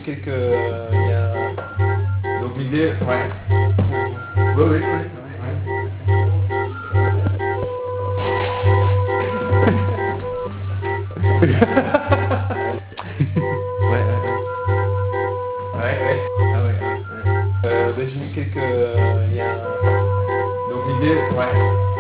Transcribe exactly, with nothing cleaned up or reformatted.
quelques... euh, il y a... Donc l'idée, ouais. Oui, oui, oui. Ouais, ouais, ouais. Ouais, ouais. Ah ouais, ouais. Euh, bah, j'ai mis quelques... euh, il y a... Donc l'idée, ouais.